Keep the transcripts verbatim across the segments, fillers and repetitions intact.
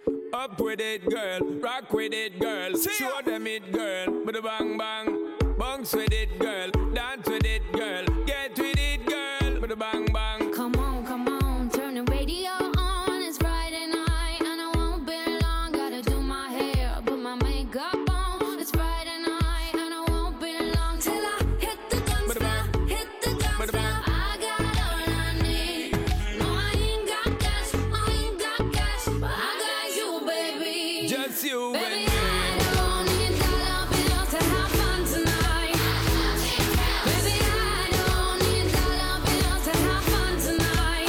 Up with it, girl. Rock with it, girl. Show them it, girl. With a bang bang. Bounce with it, girl. Dance with it, girl. Get with it, girl. With a bang bang. Come on, come on, turn the radio on. It's Friday night and I won't be long. Gotta do my hair, put my makeup on. It's Friday night and I won't be long till I hit the dance floor, hit the dance floor. I got all I need. No, I ain't got cash, I ain't got cash, but I got you, baby. Just you, baby. baby. I don't need dollar bills to have fun tonight. Baby, I don't need dollar bills to have fun tonight.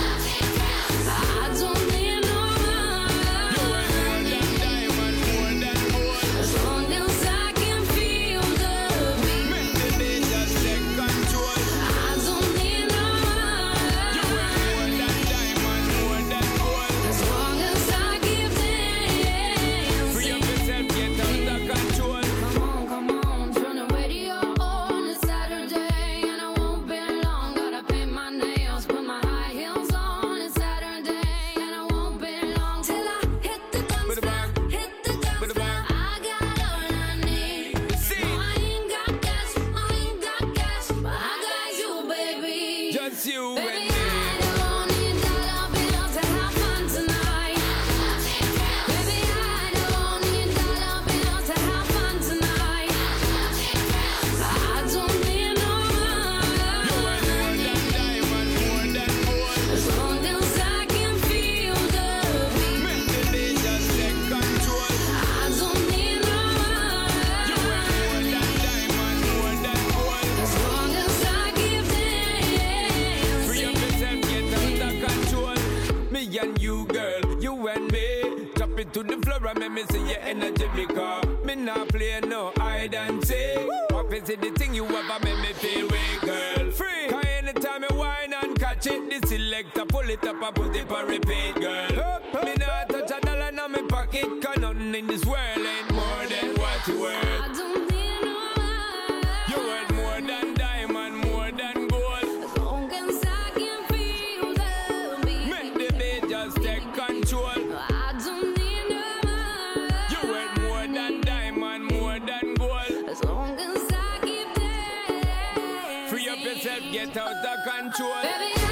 I don't need no money. Diamond, more than gold. As long as I can feel the beat. Make the day just take control. I don't need no You money. ain't more than diamond, more than gold. As long as I keep Free dancing. up yourself, get out of control. Come on, come on, turn the radio on. It's Saturday and I won't be long. Gotta paint my nails, put my high heels on. It's Saturday and I won't be long till I hit the dance With a floor, bang. hit the dance With a floor. bang. I got all I need. See. No, I ain't got cash, I ain't got cash, but I got you, baby. Just you Baby, and me. I don't need dollar bills to have fun tonight. Baby, I don't need dollar bills to have fun tonight. I don't need no You ain't more money. than diamond, more than gold. As long as I can feel the beat. Make the day just take control. I don't need no You ain't more money. than diamond, more than gold. As long as I keep Free up dancing. yourself, get out of control. Me and you, girl, you and me. Drop it to the floor and make me see your energy because me not play no hide and seek. What is it the thing you ever make me feel way, girl? Free. Cause anytime you whine and catch it, the selector pull it up and put it on repeat, girl. Me not touch a dollar in my pocket, cause nothing in this world ain't more than what you worth. I don't need no money. You worth more than diamond, more than gold. As long as I can feel the beat. Make the beat just take control. I don't need no money. You worth more than diamond, more than gold. As long as I keep dancing. Free up yourself, get out of control. Baby,